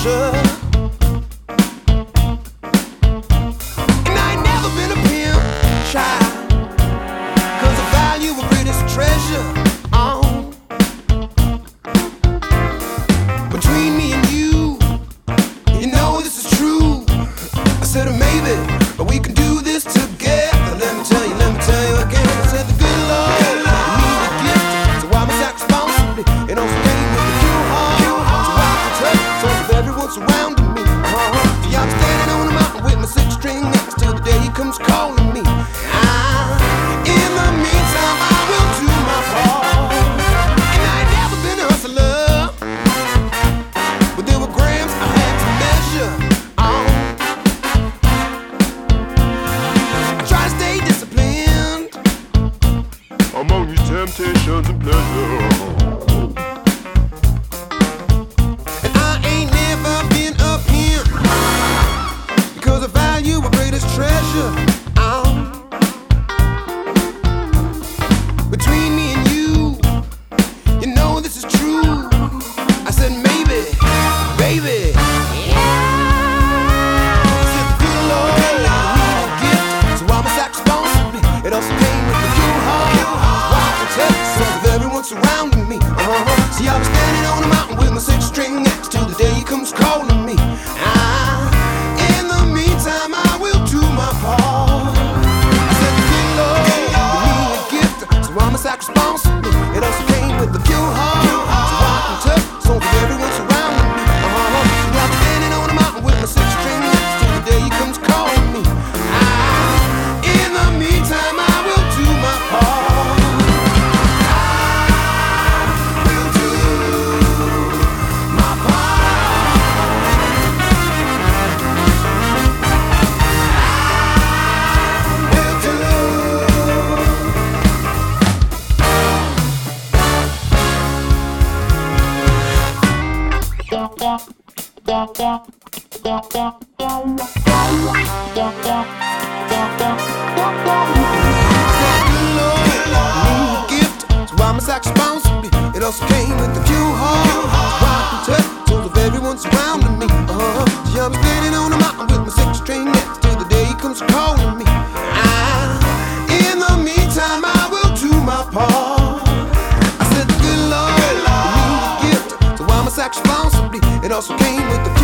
treasure. And I ain't never been a pimp, child, 'cause the value of greatest treasure. Between me and you, you know this is true. I said maybe, but we can do this together. Let me tell you again. I said the good Lord gave me the gift, so I must act responsibly. It also came with a few heart, so I can touch souls of everyone surrounding me. See, I'm standing on a mountain with my six-string axe till the day he comes calling me. In the meantime, I will do my part. And I ain't never been a hustler, but there were grams I had to measure. I try to stay disciplined among your temptations and pleasure. And I ain't never been a pimp, because I value a greatest treasure. Between me and you know this is true. I said maybe, baby. I said the good Lord gave me a gift, so I must act responsibly. It also came with a few heart, so I can touch souls of everyone surrounding me. See, I was standing on a mountain with my six-string axe till the day he comes calling me. In the meantime, I will do my part. I said the good Lord gave me a gift, so I must act responsibly. It also came with a few heart, so I can touch souls of everyone surrounding me. See, I was standing on a mountain with my six-string axe till the day he comes calling me. In the meantime, I will do my part. I will do my part. Will do. Gift, so I must act responsibly. It also came with a few heart, so I can touch souls of everyone surrounding me. See, I'm standing on a mountain with my six-string axe till the day he comes calling me. In the meantime, I will do my part. I said the good Lord gave me a gift, so I must act responsibly. It also came with the